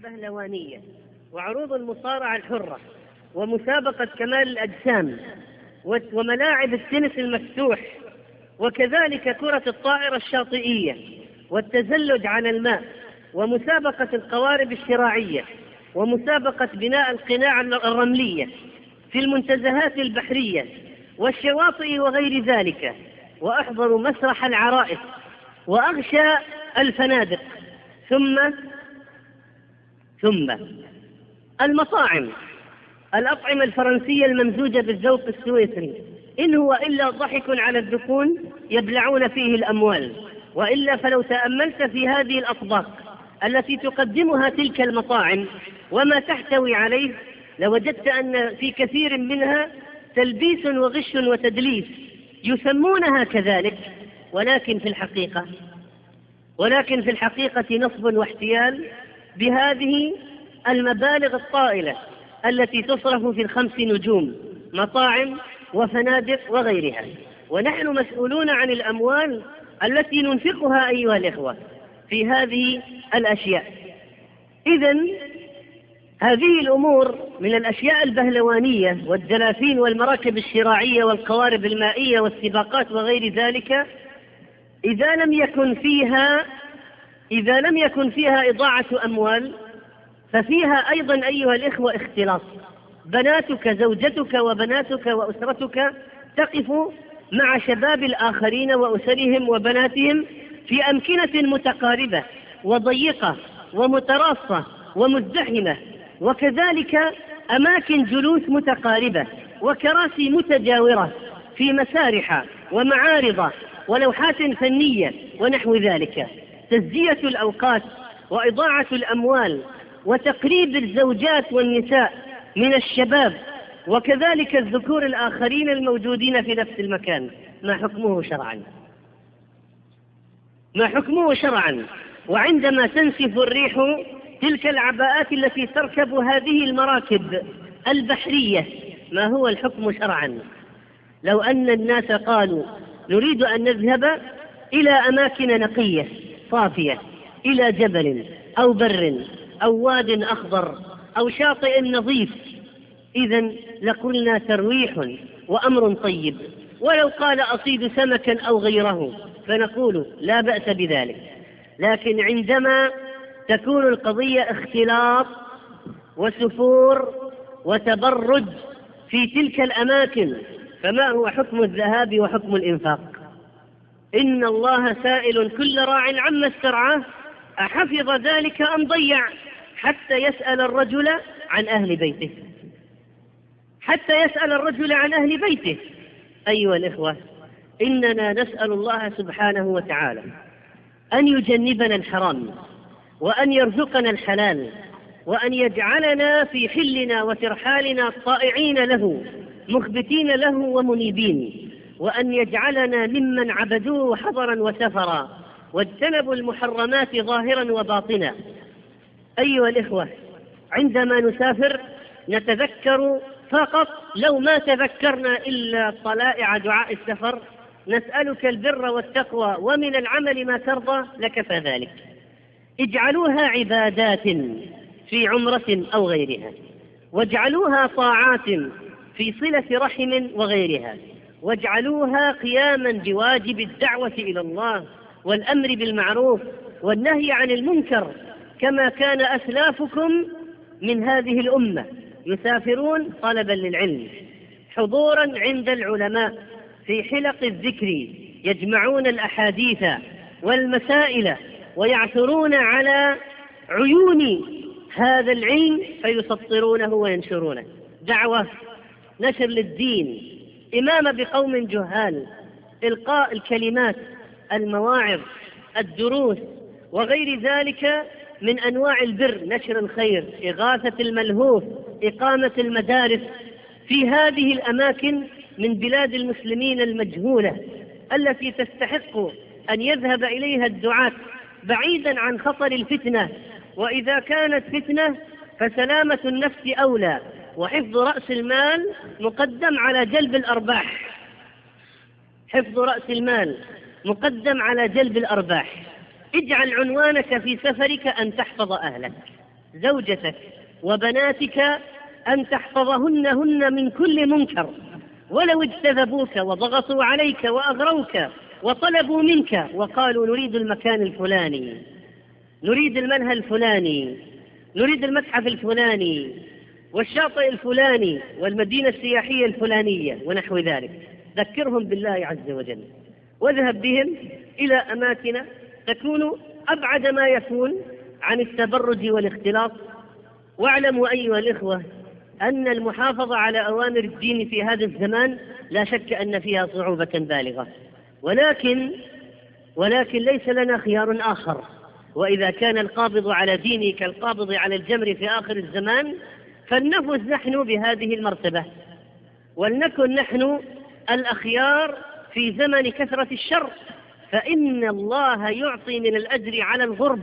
البهلوانية وعروض المصارعة الحرة ومسابقة كمال الأجسام وملاعب التنس المفتوح وكذلك كرة الطائرة الشاطئية والتزلج على الماء ومسابقة القوارب الشراعية ومسابقة بناء القناع الرملية في المنتزهات البحرية والشواطئ وغير ذلك، وأحضر مسرح العرائس وأغشى الفنادق، ثم المطاعم، الأطعمة الفرنسية الممزوجة بالذوق السويسري، إن هو إلا ضحك على الذقون يبلعون فيه الأموال. وإلا فلو تأملت في هذه الأطباق التي تقدمها تلك المطاعم وما تحتوي عليه لوجدت أن في كثير منها تلبيس وغش وتدليس، يسمونها كذلك، ولكن في الحقيقة نصب واحتيال بهذه المبالغ الطائلة التي تصرف في ال5 نجوم مطاعم وفنادق وغيرها، ونحن مسؤولون عن الأموال التي ننفقها أيها الإخوة في هذه الأشياء. إذن هذه الأمور من الأشياء البهلوانية والدلافين والمراكب الشراعية والقوارب المائية والسباقات وغير ذلك، إذا لم يكن فيها إضاعة أموال ففيها أيضا أيها الإخوة اختلاط. بناتك، زوجتك وبناتك وأسرتك تقف مع شباب الآخرين وأسرهم وبناتهم في أمكنة متقاربة وضيقة ومتراصة ومزدحمة، وكذلك أماكن جلوس متقاربة وكراسي متجاورة في مسارح ومعارض ولوحات فنية ونحو ذلك. تزجية الأوقات وإضاعة الأموال وتقريب الزوجات والنساء من الشباب وكذلك الذكور الآخرين الموجودين في نفس المكان، ما حكمه شرعا؟ وعندما تنسف الريح تلك العباءات التي تركب هذه المراكب البحرية، ما هو الحكم شرعا؟ لو أن الناس قالوا نريد أن نذهب إلى أماكن نقية صافية، إلى جبل أو بر أو واد أخضر أو شاطئ نظيف، إذن لقلنا ترويح وأمر طيب. ولو قال أصيد سمكا أو غيره فنقول لا بأس بذلك. لكن عندما تكون القضية اختلاط وسفور وتبرج في تلك الأماكن، فما هو حكم الذهاب وحكم الإنفاق؟ إن الله سائل كل راع عما استرعاه أحفظ ذلك أم ضيع، حتى يسأل الرجل عن أهل بيته. أيها الإخوة، إننا نسأل الله سبحانه وتعالى أن يجنبنا الحرام وأن يرزقنا الحلال وأن يجعلنا في حلنا وترحالنا طائعين له مخبتين له ومنيبين، وأن يجعلنا ممن عبدوه حضرا وسفرا واجتنبوا المحرمات ظاهرا وباطنا. أيها الإخوة، عندما نسافر نتذكر فقط، لو ما تذكرنا إلا طلائع دعاء السفر، نسألك البر والتقوى ومن العمل ما ترضى، لكفى ذلك. اجعلوها عبادات في عمرة أو غيرها، واجعلوها طاعات في صلة رحم وغيرها، واجعلوها قياما بواجب الدعوة إلى الله والأمر بالمعروف والنهي عن المنكر، كما كان أسلافكم من هذه الأمة يسافرون طلبا للعلم، حضورا عند العلماء في حلق الذكر، يجمعون الأحاديث والمسائل ويعثرون على عيون هذا العلم فيسطرونه وينشرونه. دعوة، نشر للدين، إمامة بقوم جهال، إلقاء الكلمات، المواعظ، الدروس وغير ذلك من أنواع البر، نشر الخير، إغاثة الملهوف، إقامة المدارس في هذه الأماكن من بلاد المسلمين المجهولة التي تستحق أن يذهب إليها الدعاة بعيدا عن خطر الفتنة، وإذا كانت فتنة فسلامة النفس أولى، وحفظ رأس المال مقدم على جلب الأرباح. اجعل عنوانك في سفرك أن تحفظ أهلك، زوجتك وبناتك أن تحفظهن من كل منكر، ولو اجتذبوك وضغطوا عليك وأغروك وطلبوا منك وقالوا نريد المكان الفلاني، نريد المنهى الفلاني، نريد المتحف الفلاني والشاطئ الفلاني والمدينة السياحية الفلانية ونحو ذلك، ذكرهم بالله عز وجل واذهب بهم إلى أماكن تكون أبعد ما يكون عن التبرج والاختلاط. واعلموا أيها الإخوة أن المحافظة على أوامر الدين في هذا الزمان لا شك أن فيها صعوبة بالغة، ولكن ليس لنا خيار آخر. وإذا كان القابض على دينه كالقابض على الجمر في آخر الزمان فلنفز نحن بهذه المرتبة، ولنكن نحن الأخيار في زمن كثرة الشر، فإن الله يعطي من الأجر على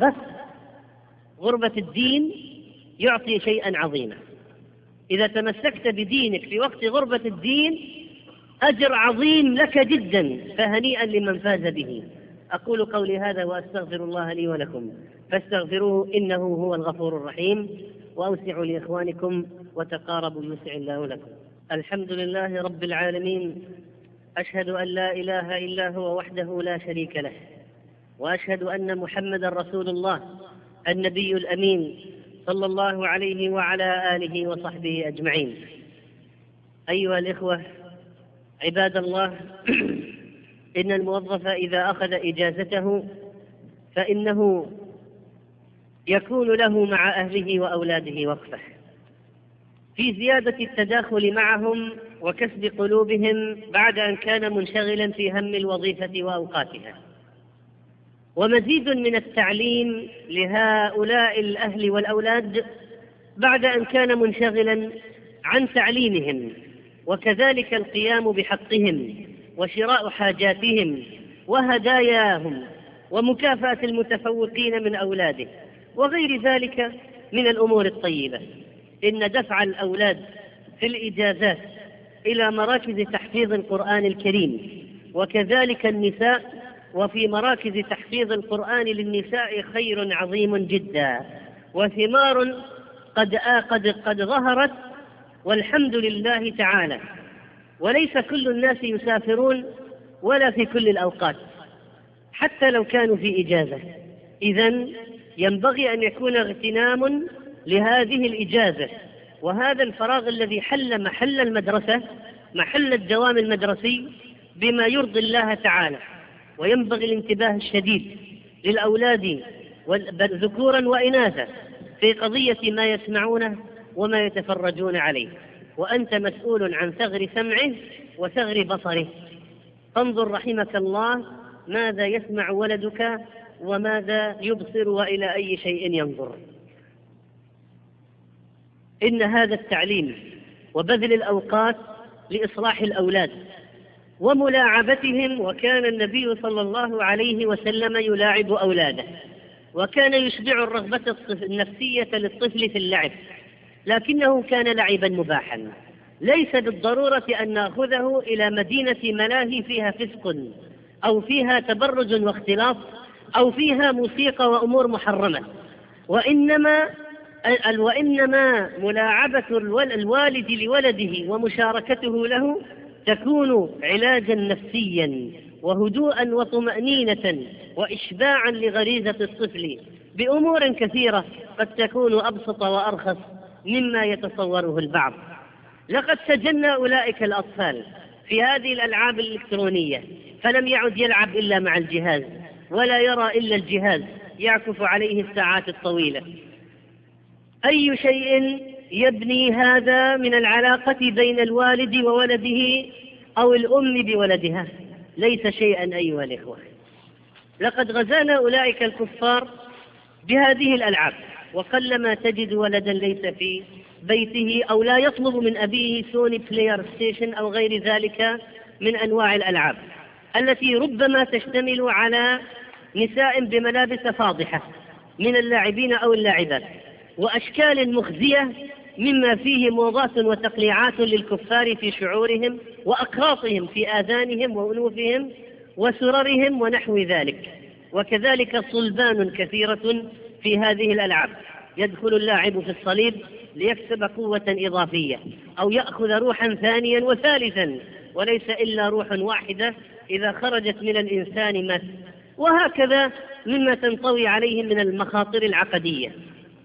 غربة الدين، يعطي شيئا عظيما. إذا تمسكت بدينك في وقت غربة الدين أجر عظيم لك جدا، فهنيئا لمن فاز به. أقول قولي هذا وأستغفر الله لي ولكم فاستغفروه إنه هو الغفور الرحيم، وأوسعوا لإخوانكم وتقاربوا يوسع الله لكم. الحمد لله رب العالمين، أشهد أن لا إله إلا هو وحده لا شريك له، وأشهد أن محمدا رسول الله النبي الأمين صلى الله عليه وعلى آله وصحبه أجمعين. أيها الإخوة عباد الله، إن الموظف إذا أخذ إجازته فإنه يكون له مع أهله وأولاده وقفة في زيادة التداخل معهم وكسب قلوبهم بعد أن كان منشغلا في هم الوظيفة وأوقاتها، ومزيد من التعليم لهؤلاء الأهل والأولاد بعد أن كان منشغلا عن تعليمهم، وكذلك القيام بحقهم وشراء حاجاتهم وهداياهم ومكافأة المتفوقين من أولاده وغير ذلك من الأمور الطيبة. إن دفع الأولاد في الإجازات إلى مراكز تحفيظ القرآن الكريم، وكذلك النساء وفي مراكز تحفيظ القرآن للنساء خير عظيم جدا، وثمار قد ظهرت والحمد لله تعالى. وليس كل الناس يسافرون ولا في كل الأوقات حتى لو كانوا في إجازة، إذن ينبغي أن يكون اغتنام لهذه الإجازة، وهذا الفراغ الذي حل محل المدرسة، محل الدوام المدرسي، بما يرضي الله تعالى. وينبغي الانتباه الشديد للأولاد ذكورا وإناثا في قضية ما يسمعونه وما يتفرجون عليه، وأنت مسؤول عن ثغر سمعه وثغر بصره. فانظر رحمك الله ماذا يسمع ولدك وماذا يبصر وإلى أي شيء ينظر. إن هذا التعليم وبذل الأوقات لإصلاح الأولاد وملاعبتهم، وكان النبي صلى الله عليه وسلم يلاعب أولاده، وكان يشبع الرغبة النفسية للطفل في اللعب، لكنه كان لعبا مباحا، ليس بالضرورة أن نأخذه إلى مدينة ملاهي فيها فسق أو فيها تبرج واختلاط أو فيها موسيقى وأمور محرمة، وإنما ملاعبة الوالد لولده ومشاركته له تكون علاجا نفسيا وهدوءا وطمأنينة وإشباعا لغريزة الطفل بأمور كثيرة قد تكون أبسط وأرخص مما يتصوره البعض. لقد سجلنا أولئك الأطفال في هذه الألعاب الإلكترونية، فلم يعد يلعب إلا مع الجهاز ولا يرى إلا الجهاز يعكف عليه الساعات الطويلة. أي شيء يبني هذا من العلاقة بين الوالد وولده أو الأم بولدها؟ ليس شيئا أيها الإخوة. لقد غزانا أولئك الكفار بهذه الألعاب، وقلما تجد ولدا ليس في بيته أو لا يطلب من أبيه سوني بلاير ستيشن أو غير ذلك من أنواع الألعاب التي ربما تشتمل على نساء بملابس فاضحة من اللاعبين أو اللاعبات، وأشكال مخزية مما فيه موضات وتقليعات للكفار في شعورهم وأقراطهم في آذانهم وأنوفهم وسررهم ونحو ذلك، وكذلك صلبان كثيرة في هذه الألعاب. يدخل اللاعب في الصليب ليكسب قوة إضافية أو يأخذ روحا ثانيا وثالثا، وليس إلا روح واحدة إذا خرجت من الإنسان مات. وهكذا مما تنطوي عليه من المخاطر العقدية.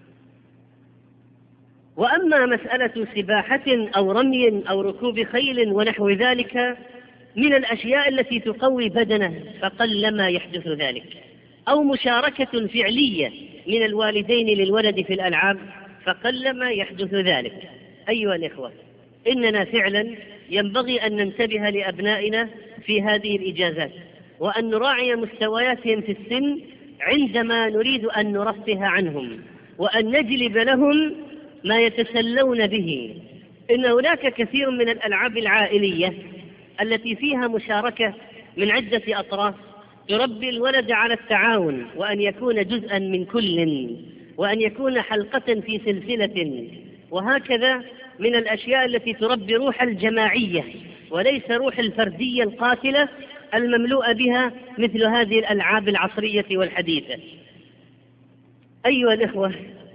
وأما مسألة سباحة أو رمي أو ركوب خيل ونحو ذلك من الأشياء التي تقوي بدنه فقلما يحدث ذلك، أو مشاركة فعلية من الوالدين للولد في الألعاب فقلما يحدث ذلك. أيها الإخوة، إننا فعلا ينبغي أن ننتبه لأبنائنا في هذه الإجازات، وأن نراعي مستوياتهم في السن عندما نريد أن نرفه عنهم، وأن نجلب لهم ما يتسلون به. إن هناك كثير من الألعاب العائلية التي فيها مشاركة من عدة أطراف تربي الولد على التعاون، وأن يكون جزءا من كل، وأن يكون حلقة في سلسلة. وهكذا من الأشياء التي تربي روح الجماعية وليس روح الفردية القاتلة المملوءة بها مثل هذه الألعاب العصرية والحديثة. أيها الإخوة،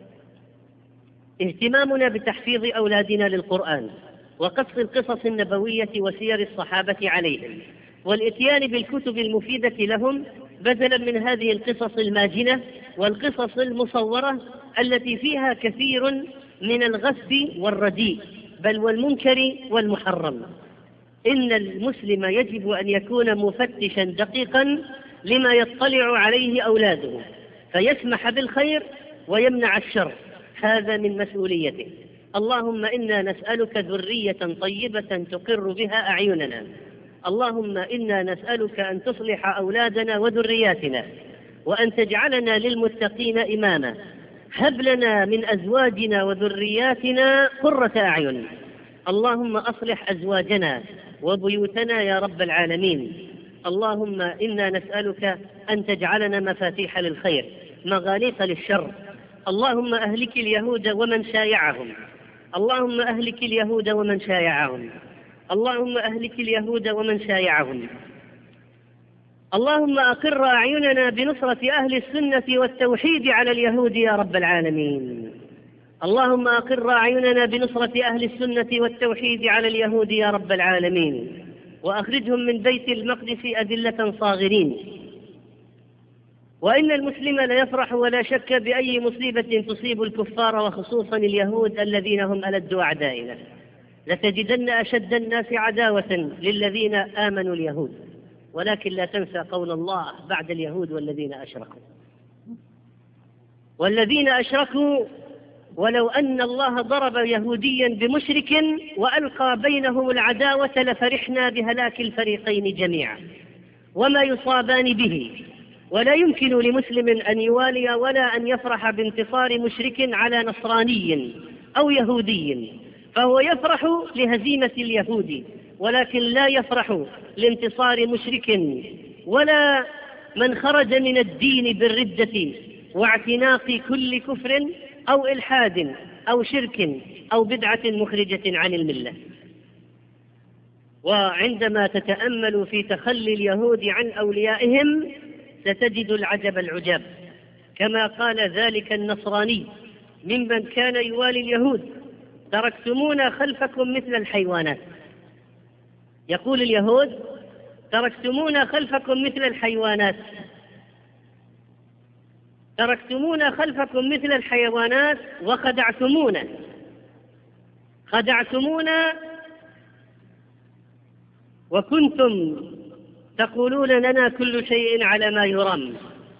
اهتمامنا بتحفيظ أولادنا للقرآن وقص القصص النبوية وسير الصحابة عليهم والإتيان بالكتب المفيدة لهم بدلا من هذه القصص الماجنة والقصص المصورة التي فيها كثير من الغث والرديء بل والمنكر والمحرم. إن المسلم يجب أن يكون مفتشا دقيقا لما يطلع عليه أولاده فيسمح بالخير ويمنع الشر، هذا من مسؤوليته. اللهم إنا نسألك ذرية طيبة تقر بها أعيننا. اللهم إنا نسألك أن تصلح أولادنا وذرياتنا وأن تجعلنا للمتقين إماما. هب لنا من أزواجنا وذرياتنا قرة أعين. اللهم أصلح أزواجنا وبيوتنا يا رب العالمين. اللهم إنا نسألك أن تجعلنا مفاتيح للخير مغاليق للشر. اللهم أهلك اليهود ومن شايعهم. اللهم أهلك اليهود ومن شايعهم. اللهم أهلك اليهود ومن شايعهم. اللهم أقر أعيننا بنصرة أهل السنة والتوحيد على اليهود يا رب العالمين. اللهم أقر أعيننا بنصرة أهل السنة والتوحيد على اليهود يا رب العالمين، وأخرجهم من بيت المقدس أذلة صاغرين. وإن المسلم ليفرح ولا شك بأي مصيبة تصيب الكفار وخصوصا اليهود الذين هم ألد أعدائنا. لتجدن أشد الناس عداوة للذين آمنوا اليهود، ولكن لا تنسى قول الله بعد اليهود والذين أشركوا. والذين أشركوا ولو أن الله ضرب يهوديا بمشرك وألقى بينهم العداوة لفرحنا بهلاك الفريقين جميعا وما يصابان به. ولا يمكن لمسلم أن يوالي ولا أن يفرح بانتصار مشرك على نصراني أو يهودي، فهو يفرح لهزيمة اليهود ولكن لا يفرح لانتصار مشرك ولا من خرج من الدين بالردة واعتناق كل كفر أو إلحاد أو شرك أو بدعة مخرجة عن الملة. وعندما تتأمل في تخلي اليهود عن أوليائهم ستجد العجب العجاب، كما قال ذلك النصراني ممن كان يوالي اليهود: تركتمونا خلفكم مثل الحيوانات. يقول اليهود: تركتمونا خلفكم مثل الحيوانات، تركتمونا خلفكم مثل الحيوانات وخدعتمونا، خدعتمونا وكنتم تقولون لنا كل شيء على ما يرام.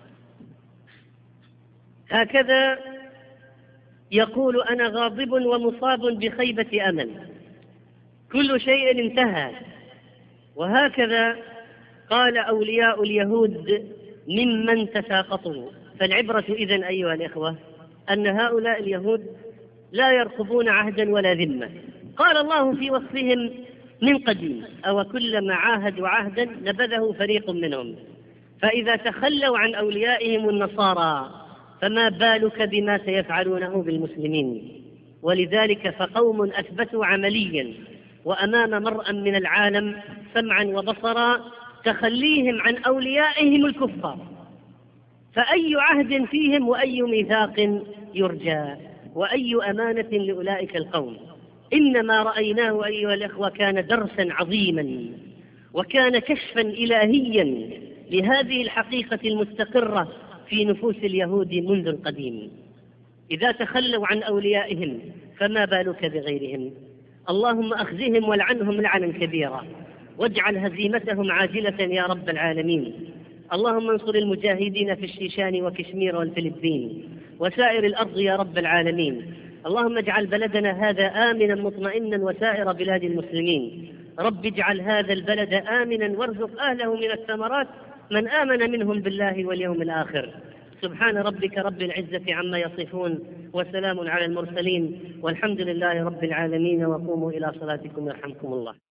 هكذا يقول: أنا غاضب ومصاب بخيبة أمل، كل شيء انتهى. وهكذا قال أولياء اليهود ممن تساقطوا. فالعبرة إذن أيها الإخوة أن هؤلاء اليهود لا يرقبون عهدا ولا ذمة. قال الله في وصفهم من قديم: أو كلما عاهدوا عهدا نبذه فريق منهم. فإذا تخلوا عن أوليائهم النصارى فما بالك بما سيفعلونه بالمسلمين. ولذلك فقوم أثبتوا عمليا وأمام مرأى من العالم سمعا وبصرا تخليهم عن أوليائهم الكفار، فأي عهد فيهم وأي ميثاق يرجى، وأي أمانة لأولئك القوم. إنما رأيناه أيها الإخوة كان درسا عظيما، وكان كشفا إلهيا لهذه الحقيقة المستقرة في نفوس اليهود منذ القديم. إذا تخلوا عن أوليائهم فما بالك بغيرهم. اللهم أخزهم والعنهم لعنا كبيرا، واجعل هزيمتهم عاجلة يا رب العالمين. اللهم انصر المجاهدين في الشيشان وكشمير والفلبين وسائر الأرض يا رب العالمين. اللهم اجعل بلدنا هذا آمنا مطمئنا وسائر بلاد المسلمين. رب اجعل هذا البلد آمنا وارزق أهله من الثمرات من آمن منهم بالله واليوم الآخر. سبحان ربك رب العزة عما يصفون، وسلام على المرسلين، والحمد لله رب العالمين. وقوموا إلى صلاتكم يرحمكم الله.